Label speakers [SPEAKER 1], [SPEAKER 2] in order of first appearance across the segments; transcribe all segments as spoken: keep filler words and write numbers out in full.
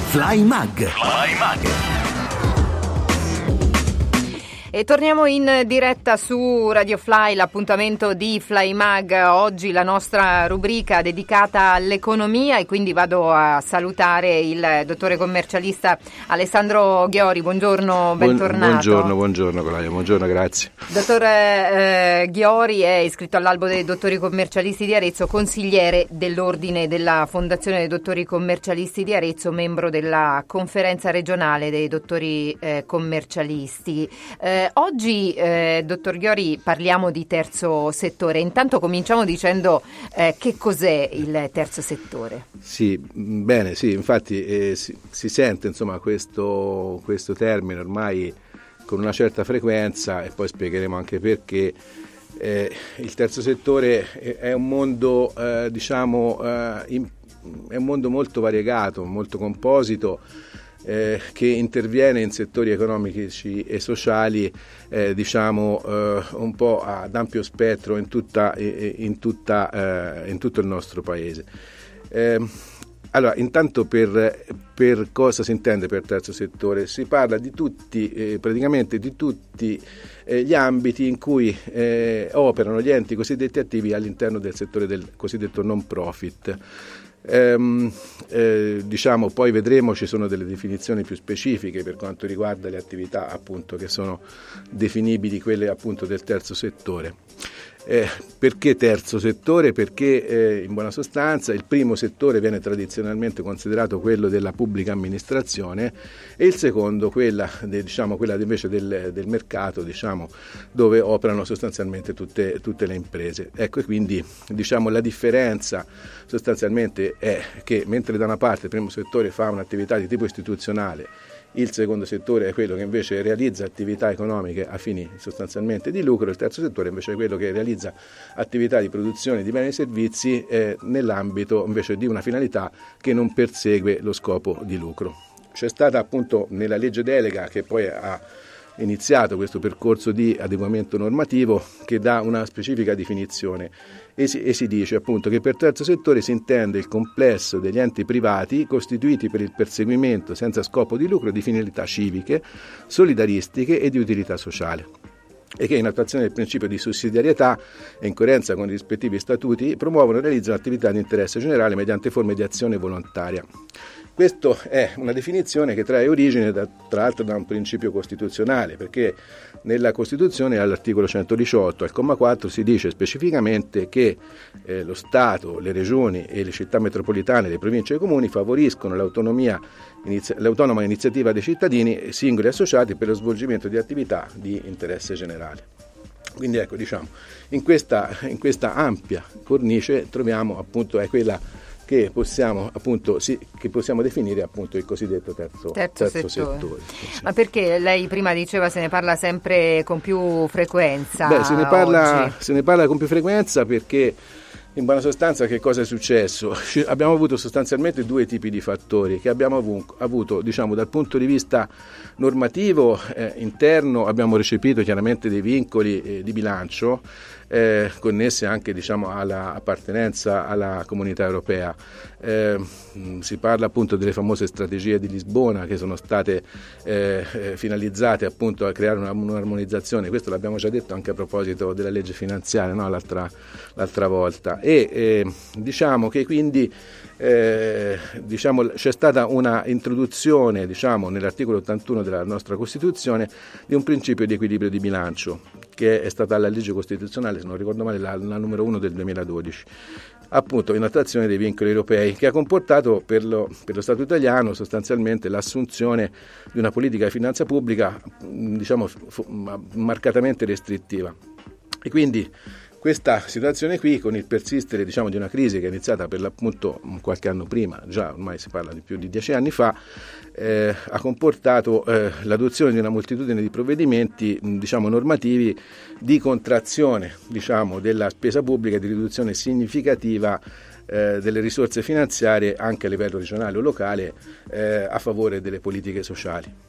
[SPEAKER 1] Fly Mag. Fly Mag.
[SPEAKER 2] E torniamo in diretta su Radio Fly, l'appuntamento di Fly Mag. Oggi la nostra rubrica dedicata all'economia, e quindi vado a salutare il dottore commercialista Alessandro Ghiori. Buongiorno, bentornato.
[SPEAKER 3] Buongiorno, buongiorno Colaia, buongiorno, grazie.
[SPEAKER 2] Dottor eh, Ghiori è iscritto all'albo dei dottori commercialisti di Arezzo, consigliere dell'ordine della Fondazione dei dottori commercialisti di Arezzo, membro della conferenza regionale dei dottori eh, commercialisti. Eh, Oggi, eh, dottor Ghiori, parliamo di terzo settore. Intanto cominciamo dicendo eh, che cos'è il terzo settore.
[SPEAKER 3] Sì, bene, sì, infatti eh, si, si sente insomma questo, questo termine ormai con una certa frequenza, e poi spiegheremo anche perché. Eh, il terzo settore è un mondo, eh, diciamo, eh, in, è un mondo molto variegato, molto composito, Eh, che interviene in settori economici e sociali, eh, diciamo eh, un po' ad ampio spettro in, tutta, in, tutta, eh, in tutto il nostro paese. Eh, allora, intanto per, per cosa si intende per terzo settore? Si parla di tutti, eh, praticamente di tutti eh, gli ambiti in cui eh, operano gli enti cosiddetti attivi all'interno del settore del cosiddetto non profit. Ehm, eh, diciamo poi vedremo, ci sono delle definizioni più specifiche per quanto riguarda le attività appunto che sono definibili quelle appunto del terzo settore. Eh, perché terzo settore? Perché eh, in buona sostanza il primo settore viene tradizionalmente considerato quello della pubblica amministrazione e il secondo quella, de, diciamo, quella invece del, del mercato, diciamo, dove operano sostanzialmente tutte, tutte le imprese. Ecco, e quindi diciamo la differenza sostanzialmente è che mentre da una parte il primo settore fa un'attività di tipo istituzionale, il secondo settore è quello che invece realizza attività economiche a fini sostanzialmente di lucro, il terzo settore invece è quello che realizza attività di produzione di beni e servizi eh, nell'ambito invece di una finalità che non persegue lo scopo di lucro. C'è stata appunto nella legge delega, che poi ha iniziato questo percorso di adeguamento normativo, che dà una specifica definizione e si, e si dice appunto che per terzo settore si intende il complesso degli enti privati costituiti per il perseguimento senza scopo di lucro di finalità civiche, solidaristiche e di utilità sociale, e che in attuazione del principio di sussidiarietà e in coerenza con i rispettivi statuti promuovono e realizzano attività di interesse generale mediante forme di azione volontaria. Questa è una definizione che trae origine da, tra l'altro da un principio costituzionale, perché nella Costituzione all'articolo centodiciotto, al comma quattro, si dice specificamente che eh, lo Stato, le regioni e le città metropolitane, le province e i comuni favoriscono l'autonomia, inizia, l'autonoma iniziativa dei cittadini singoli e associati per lo svolgimento di attività di interesse generale. Quindi ecco, diciamo, in questa, in questa ampia cornice troviamo appunto è quella che possiamo appunto sì, che possiamo definire appunto il cosiddetto terzo,
[SPEAKER 2] terzo,
[SPEAKER 3] terzo
[SPEAKER 2] settore.
[SPEAKER 3] settore. Sì.
[SPEAKER 2] Ma perché lei prima diceva se ne parla sempre con più frequenza?
[SPEAKER 3] Beh, se ne parla,
[SPEAKER 2] oggi.
[SPEAKER 3] se ne parla con più frequenza perché in buona sostanza che cosa è successo? Abbiamo avuto sostanzialmente due tipi di fattori che abbiamo avuto, avuto diciamo dal punto di vista normativo eh, interno. Abbiamo recepito chiaramente dei vincoli eh, di bilancio eh, connessi anche diciamo alla appartenenza alla comunità europea. Eh, si parla appunto delle famose strategie di Lisbona che sono state eh, finalizzate appunto a creare una, un'armonizzazione. Questo l'abbiamo già detto anche a proposito della legge finanziaria, no? l'altra, l'altra volta. E eh, diciamo che quindi eh, diciamo, c'è stata una introduzione diciamo, nell'articolo ottantuno della nostra Costituzione di un principio di equilibrio di bilancio, che è stata la legge costituzionale, se non ricordo male, la, la numero uno del duemiladodici, appunto in attuazione dei vincoli europei, che ha comportato per lo, per lo Stato italiano sostanzialmente l'assunzione di una politica di finanza pubblica diciamo f- marcatamente restrittiva. E quindi questa situazione qui, con il persistere diciamo, di una crisi che è iniziata per l'appunto qualche anno prima, già ormai si parla di più di dieci anni fa, eh, ha comportato eh, l'adozione di una moltitudine di provvedimenti diciamo, normativi di contrazione diciamo, della spesa pubblica e di riduzione significativa eh, delle risorse finanziarie anche a livello regionale o locale eh, a favore delle politiche sociali.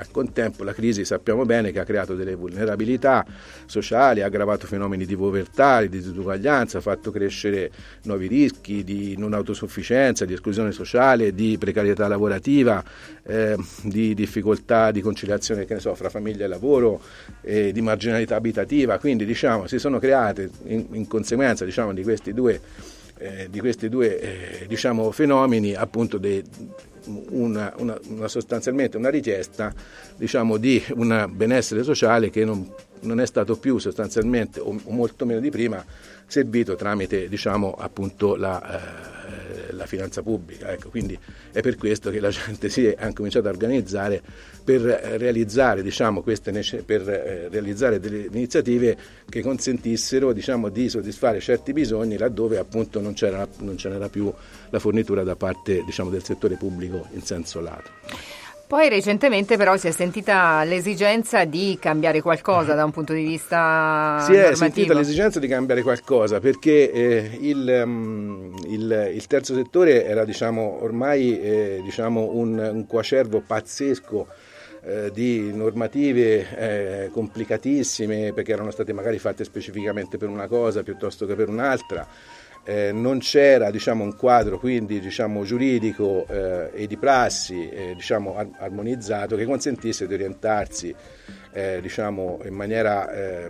[SPEAKER 3] al contempo la crisi sappiamo bene che ha creato delle vulnerabilità sociali, ha aggravato fenomeni di povertà, di disuguaglianza, ha fatto crescere nuovi rischi di non autosufficienza, di esclusione sociale, di precarietà lavorativa, eh, di difficoltà di conciliazione, che ne so, fra famiglia e lavoro, eh, di marginalità abitativa. Quindi diciamo si sono create in, in conseguenza diciamo di questi due eh, di questi due eh, diciamo fenomeni appunto dei Una, una, una sostanzialmente una richiesta diciamo di un benessere sociale che non, non è stato più sostanzialmente o, o molto meno di prima servito tramite diciamo appunto la, eh, la finanza pubblica, ecco. Quindi è per questo che la gente si è anche cominciata a organizzare per realizzare diciamo queste per eh, realizzare delle iniziative che consentissero diciamo di soddisfare certi bisogni laddove appunto non c'era non c'era più la fornitura da parte diciamo del settore pubblico in senso lato.
[SPEAKER 2] Poi recentemente però si è sentita l'esigenza di cambiare qualcosa da un punto di vista
[SPEAKER 3] si è
[SPEAKER 2] normativo.
[SPEAKER 3] sentita l'esigenza di cambiare qualcosa perché eh, il, um, il, il terzo settore era diciamo ormai eh, diciamo un, un coacervo pazzesco eh, di normative eh, complicatissime, perché erano state magari fatte specificamente per una cosa piuttosto che per un'altra. Eh, non c'era diciamo un quadro quindi diciamo giuridico eh, e di prassi eh, diciamo ar- armonizzato che consentisse di orientarsi eh, diciamo in maniera eh,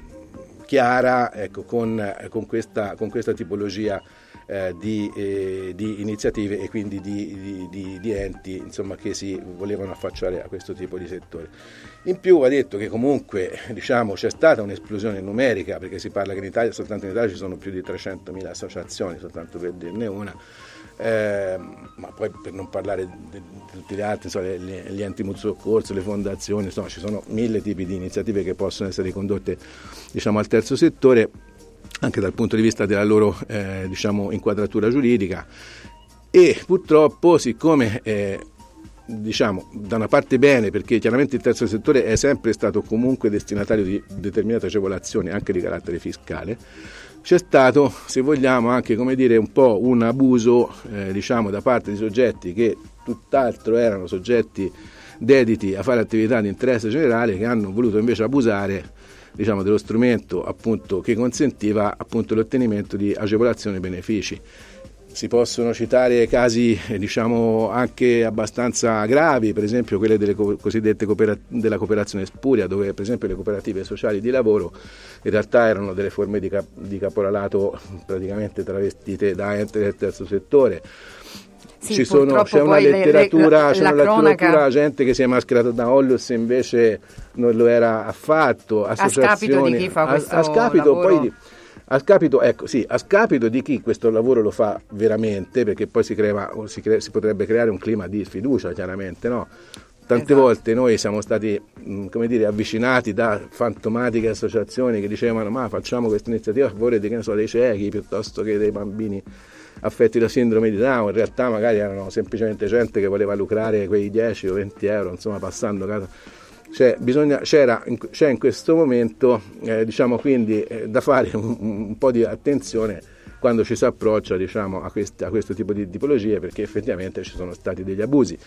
[SPEAKER 3] chiara ecco, con, con, questa, con questa tipologia eh, di, eh, di iniziative e quindi di, di, di, di enti insomma, che si volevano affacciare a questo tipo di settore. In più va detto che comunque diciamo, c'è stata un'esplosione numerica, perché si parla che in Italia, soltanto in Italia ci sono più di trecentomila associazioni, soltanto per dirne una, eh, ma poi per non parlare di, di tutti gli altri, insomma, gli, gli enti mutuo soccorso, le fondazioni, insomma ci sono mille tipi di iniziative che possono essere condotte diciamo, al terzo settore, anche dal punto di vista della loro eh, diciamo, inquadratura giuridica, e purtroppo siccome eh, diciamo da una parte bene, perché chiaramente il terzo settore è sempre stato comunque destinatario di determinate agevolazioni anche di carattere fiscale, c'è stato, se vogliamo, anche come dire un po' un abuso eh, diciamo da parte di soggetti che tutt'altro erano soggetti dediti a fare attività di interesse generale, che hanno voluto invece abusare diciamo dello strumento appunto che consentiva appunto l'ottenimento di agevolazioni e benefici. Si possono citare casi diciamo anche abbastanza gravi, per esempio quelle delle co- cosiddette cooperat- della cooperazione spuria, dove per esempio le cooperative sociali di lavoro in realtà erano delle forme di, cap- di caporalato praticamente travestite da ente del terzo settore.
[SPEAKER 2] Sì,
[SPEAKER 3] Ci sono, c'è una letteratura,
[SPEAKER 2] le,
[SPEAKER 3] c'è una letteratura, gente che si è mascherata da Onlus e invece non lo era affatto, associazioni,
[SPEAKER 2] a scapito di chi fa questo
[SPEAKER 3] a, a scapito
[SPEAKER 2] lavoro?
[SPEAKER 3] Poi di, a scapito, ecco, sì, a scapito di chi questo lavoro lo fa veramente, perché poi si, crea, si, crea, si potrebbe creare un clima di sfiducia, chiaramente, no? Tante esatto. volte noi siamo stati, mh, come dire, avvicinati da fantomatiche associazioni che dicevano ma facciamo questa iniziativa a favore di, che ne so, dei ciechi piuttosto che dei bambini affetti da sindrome di Down. In realtà magari erano semplicemente gente che voleva lucrare quei dieci o venti euro, insomma, passando casa. Cioè, bisogna, c'era, c'è in questo momento eh, diciamo quindi eh, da fare un, un po' di attenzione quando ci si approccia diciamo, a, questi, a questo tipo di tipologie, perché effettivamente ci sono stati degli abusi.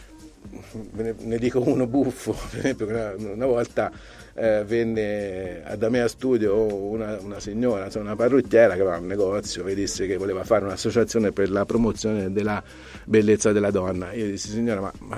[SPEAKER 3] Ne, ne dico uno buffo, per esempio una, una volta eh, venne da me a studio una, una signora, insomma, una parrucchiera che aveva un negozio, mi disse che voleva fare un'associazione per la promozione della bellezza della donna. Io dissi signora ma, ma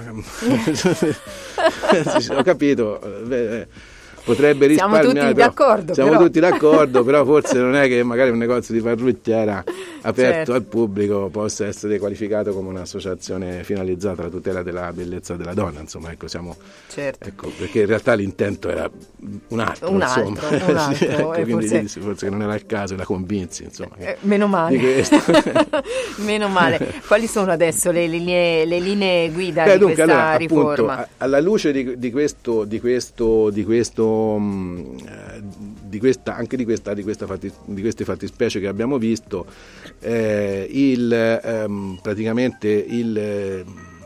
[SPEAKER 3] ho capito, beh, potrebbe risparmiare,
[SPEAKER 2] siamo tutti
[SPEAKER 3] però,
[SPEAKER 2] d'accordo
[SPEAKER 3] siamo
[SPEAKER 2] però.
[SPEAKER 3] tutti d'accordo però forse non è che magari un negozio di parrucchiera aperto
[SPEAKER 2] certo.
[SPEAKER 3] al pubblico possa essere qualificato come un'associazione finalizzata alla tutela della bellezza della donna, insomma, ecco, siamo
[SPEAKER 2] certo.
[SPEAKER 3] ecco, perché in realtà l'intento era un altro,
[SPEAKER 2] un
[SPEAKER 3] insomma.
[SPEAKER 2] altro, un altro
[SPEAKER 3] sì, ecco,
[SPEAKER 2] e
[SPEAKER 3] quindi
[SPEAKER 2] forse...
[SPEAKER 3] forse che non era il caso, la convinsi, insomma, che,
[SPEAKER 2] eh, meno male
[SPEAKER 3] di questo.
[SPEAKER 2] meno male. Quali sono adesso le linee, le linee guida
[SPEAKER 3] Beh,
[SPEAKER 2] di
[SPEAKER 3] dunque,
[SPEAKER 2] questa
[SPEAKER 3] allora,
[SPEAKER 2] riforma?
[SPEAKER 3] Appunto, alla luce di, di questo di questo di questo mh, di questa anche di questa di questa fatti, di queste fattispecie che abbiamo visto, eh, il ehm, praticamente il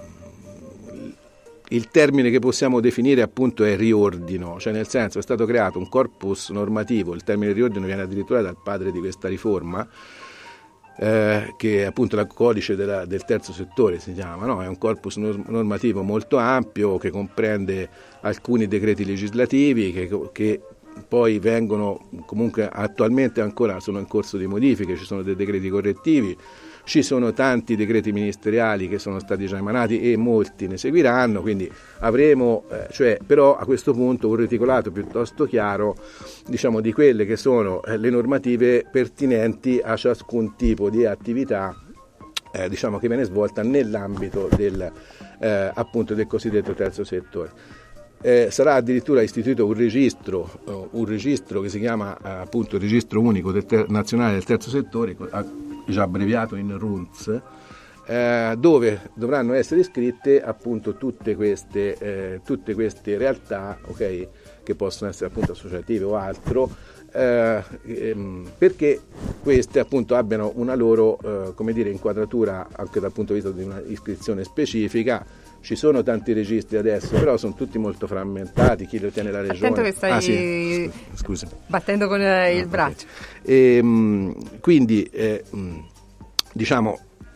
[SPEAKER 3] il termine che possiamo definire appunto è riordino, cioè nel senso è stato creato un corpus normativo, il termine riordino viene addirittura dal padre di questa riforma, eh, che è appunto il codice della, del terzo settore si chiama, no? È un corpus normativo molto ampio che comprende alcuni decreti legislativi che, che poi vengono comunque attualmente ancora sono in corso di modifiche, ci sono dei decreti correttivi, ci sono tanti decreti ministeriali che sono stati già emanati e molti ne seguiranno, quindi avremo eh, cioè però a questo punto un reticolato piuttosto chiaro, diciamo, di quelle che sono eh, le normative pertinenti a ciascun tipo di attività eh, diciamo che viene svolta nell'ambito del eh, appunto del cosiddetto terzo settore. Eh, sarà addirittura istituito un registro, uh, un registro che si chiama uh, appunto il registro unico del ter- nazionale del terzo settore, uh, già abbreviato in R U N T S, eh, dove dovranno essere iscritte appunto tutte queste, eh, tutte queste realtà, okay, che possono essere appunto associative o altro, eh, ehm, perché queste appunto abbiano una loro eh, come dire, inquadratura anche dal punto di vista di una iscrizione specifica. Ci sono tanti registri adesso, però sono tutti molto frammentati, chi lo tiene la regione.
[SPEAKER 2] Attento che stai
[SPEAKER 3] ah, sì. Scusi.
[SPEAKER 2] battendo con eh, il
[SPEAKER 3] no,
[SPEAKER 2] braccio.
[SPEAKER 3] Okay. E, mh, quindi, eh, mh, diciamo,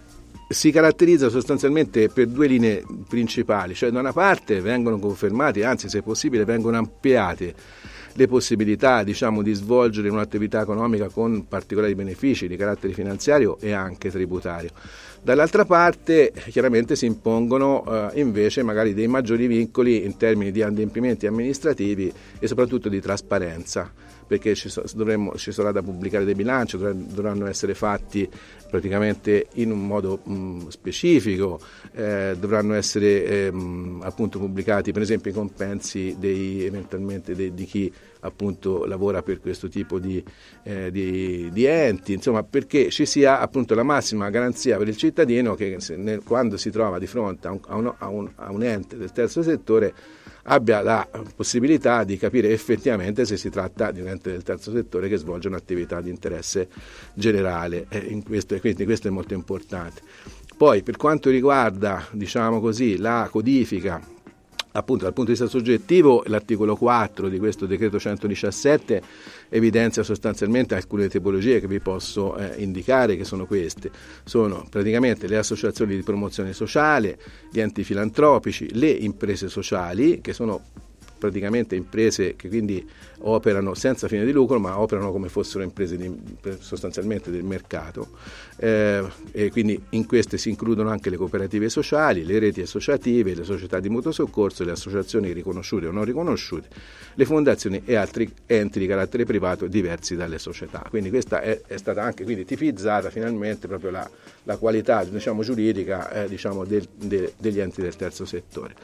[SPEAKER 3] si caratterizza sostanzialmente per due linee principali, cioè da una parte vengono confermati, anzi se possibile vengono ampliate le possibilità, diciamo, di svolgere un'attività economica con particolari benefici di carattere finanziario e anche tributario. Dall'altra parte chiaramente si impongono eh, invece magari dei maggiori vincoli in termini di adempimenti amministrativi e soprattutto di trasparenza, perché ci, so, dovremmo, ci sarà da pubblicare dei bilanci, dovranno essere fatti praticamente in un modo mh, specifico, eh, dovranno essere eh, mh, appunto pubblicati per esempio i compensi dei, eventualmente dei, di chi appunto lavora per questo tipo di, eh, di, di enti, insomma, perché ci sia appunto la massima garanzia per il cittadino che se, nel, quando si trova di fronte a un, a, un, a, un, a un ente del terzo settore abbia la possibilità di capire effettivamente se si tratta di un ente del terzo settore che svolge un'attività di interesse generale, e in questo, quindi questo è molto importante. Poi per quanto riguarda, diciamo così, la codifica appunto dal punto di vista soggettivo, l'articolo quattro di questo decreto centodiciassette evidenzia sostanzialmente alcune tipologie che vi posso eh, indicare, che sono queste: sono praticamente le associazioni di promozione sociale, gli enti filantropici, le imprese sociali, che sono praticamente imprese che quindi operano senza fine di lucro, ma operano come fossero imprese di, sostanzialmente del mercato, eh, e quindi in queste si includono anche le cooperative sociali, le reti associative, le società di mutuo soccorso, le associazioni riconosciute o non riconosciute, le fondazioni e altri enti di carattere privato diversi dalle società. Quindi questa è, è stata anche quindi tipizzata finalmente proprio la, la qualità, diciamo, giuridica eh, diciamo del, de, degli enti del terzo settore.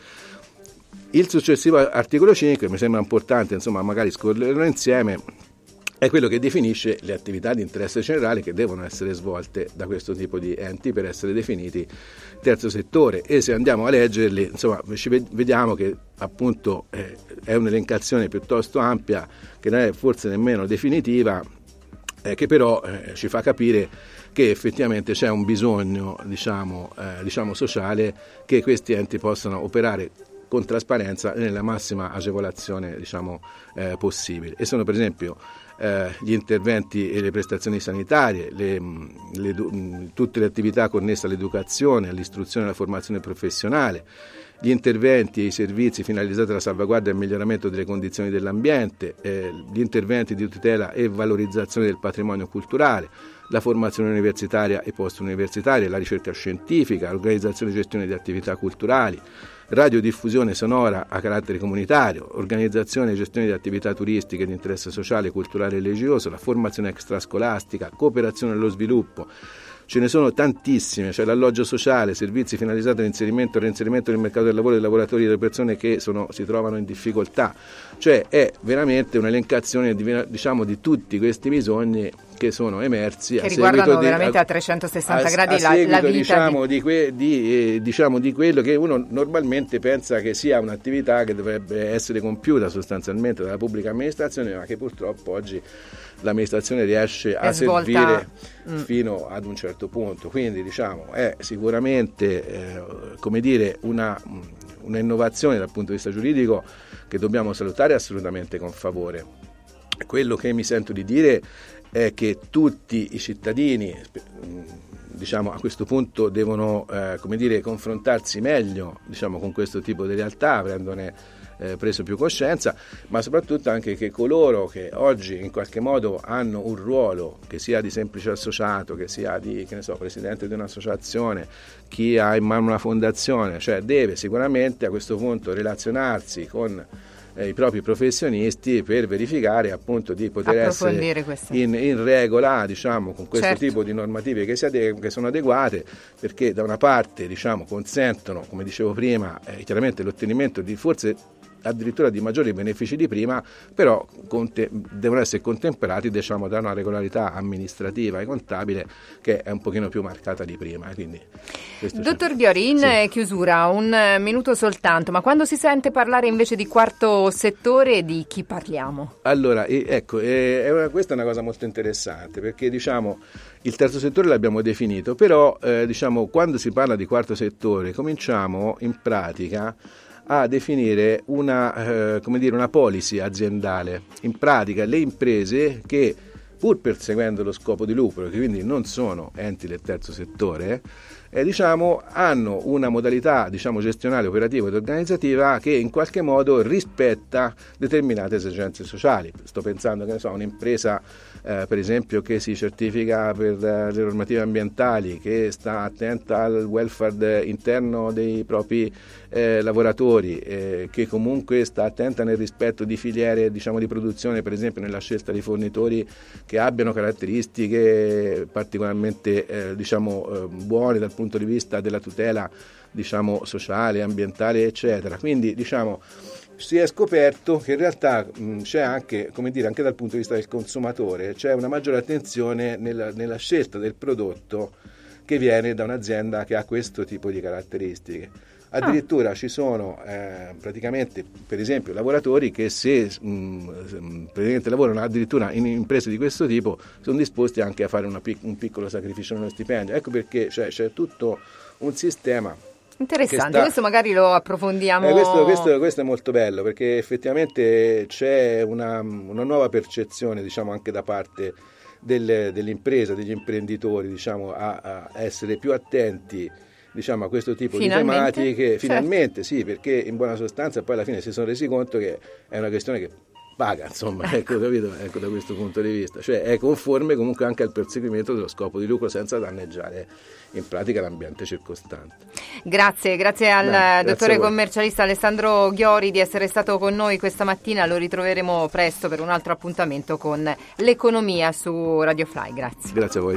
[SPEAKER 3] Il successivo articolo cinque, mi sembra importante, insomma, magari scorrerlo insieme, è quello che definisce le attività di interesse generale che devono essere svolte da questo tipo di enti per essere definiti terzo settore, e se andiamo a leggerli, insomma, ci vediamo che appunto eh, è un'elencazione piuttosto ampia, che non è forse nemmeno definitiva, eh, che però eh, ci fa capire che effettivamente c'è un bisogno, diciamo, eh, diciamo sociale, che questi enti possano operare con trasparenza e nella massima agevolazione, diciamo, eh, possibile. E sono per esempio eh, gli interventi e le prestazioni sanitarie, le, le, tutte le attività connesse all'educazione, all'istruzione e alla formazione professionale, gli interventi e i servizi finalizzati alla salvaguardia e al miglioramento delle condizioni dell'ambiente, eh, gli interventi di tutela e valorizzazione del patrimonio culturale, la formazione universitaria e post-universitaria, la ricerca scientifica, l'organizzazione e gestione di attività culturali, radiodiffusione sonora a carattere comunitario, organizzazione e gestione di attività turistiche di interesse sociale, culturale e religioso, la formazione extrascolastica, cooperazione allo sviluppo. Ce ne sono tantissime, cioè l'alloggio sociale, servizi finalizzati all'inserimento e reinserimento nel mercato del lavoro dei lavoratori e delle persone che sono, si trovano in difficoltà. Cioè è veramente un'elencazione di, diciamo, di tutti questi bisogni che sono emersi
[SPEAKER 2] che
[SPEAKER 3] a
[SPEAKER 2] riguardano
[SPEAKER 3] seguito
[SPEAKER 2] veramente
[SPEAKER 3] di,
[SPEAKER 2] a trecentosessanta
[SPEAKER 3] a,
[SPEAKER 2] gradi
[SPEAKER 3] a
[SPEAKER 2] la,
[SPEAKER 3] seguito,
[SPEAKER 2] la vita
[SPEAKER 3] diciamo,
[SPEAKER 2] di...
[SPEAKER 3] Di, que, di, eh, diciamo di quello che uno normalmente pensa che sia un'attività che dovrebbe essere compiuta sostanzialmente dalla pubblica amministrazione, ma che purtroppo oggi l'amministrazione riesce a
[SPEAKER 2] svolta...
[SPEAKER 3] servire
[SPEAKER 2] mm.
[SPEAKER 3] fino ad un certo punto. Quindi diciamo è sicuramente eh, come dire una, una innovazione dal punto di vista giuridico che dobbiamo salutare assolutamente con favore. Quello che mi sento di dire è che tutti i cittadini, diciamo, a questo punto devono eh, come dire, confrontarsi meglio, diciamo, con questo tipo di realtà, prendone eh, preso più coscienza, ma soprattutto anche che coloro che oggi in qualche modo hanno un ruolo, che sia di semplice associato, che sia di, che ne so, presidente di un'associazione, chi ha in mano una fondazione, cioè deve sicuramente a questo punto relazionarsi con Eh, i propri professionisti per verificare appunto di poter essere in, in regola, diciamo, con questo certo. tipo di normative che, si ade- che sono adeguate, perché da una parte, diciamo, consentono, come dicevo prima, eh, chiaramente l'ottenimento di forse addirittura di maggiori benefici di prima, però conte- devono essere contemperati, diciamo, da una regolarità amministrativa e contabile che è un pochino più marcata di prima. Quindi,
[SPEAKER 2] Dottor Ghiori, in sì. chiusura, un minuto soltanto, ma quando si sente parlare invece di quarto settore, di chi parliamo?
[SPEAKER 3] Allora, eh, ecco, eh, è una, questa è una cosa molto interessante, perché diciamo il terzo settore l'abbiamo definito, però eh, diciamo quando si parla di quarto settore cominciamo in pratica a definire una, eh, come dire, una policy aziendale. In pratica le imprese che, pur perseguendo lo scopo di lucro, che quindi non sono enti del terzo settore, eh, diciamo, hanno una modalità, diciamo, gestionale, operativa ed organizzativa che in qualche modo rispetta determinate esigenze sociali. Sto pensando, che ne so, a un'impresa eh, per esempio che si certifica per uh, le normative ambientali, che sta attenta al welfare interno dei propri eh, lavoratori, eh, che comunque sta attenta nel rispetto di filiere, diciamo, di produzione, per esempio nella scelta di fornitori che abbiano caratteristiche particolarmente eh, diciamo eh, buone dal punto di vista della tutela, diciamo, sociale, ambientale, eccetera. Quindi, diciamo, si è scoperto che in realtà mh, c'è anche, come dire, anche dal punto di vista del consumatore, c'è una maggiore attenzione nella, nella scelta del prodotto che viene da un'azienda che ha questo tipo di caratteristiche. Addirittura ah. ci sono eh, praticamente, per esempio, lavoratori che se mh, praticamente lavorano addirittura in imprese di questo tipo sono disposti anche a fare una pic- un piccolo sacrificio nello stipendio. Ecco perché cioè, c'è tutto un sistema.
[SPEAKER 2] Interessante, sta... questo magari lo approfondiamo.
[SPEAKER 3] Eh, questo, questo, questo è molto bello, perché effettivamente c'è una, una nuova percezione, diciamo, anche da parte del, dell'impresa, degli imprenditori, diciamo, a, a essere più attenti, diciamo, a questo tipo finalmente? di tematiche. Finalmente, certo. Sì, perché in buona sostanza poi alla fine si sono resi conto che è una questione che paga, insomma, ecco, capito? Ecco, da questo punto di vista, cioè è conforme comunque anche al perseguimento dello scopo di lucro senza danneggiare in pratica l'ambiente circostante.
[SPEAKER 2] Grazie, grazie al Beh, dottore grazie commercialista Alessandro Ghiori di essere stato con noi questa mattina. Lo ritroveremo presto per un altro appuntamento con l'economia su Radio Fly. Grazie.
[SPEAKER 3] Grazie a voi.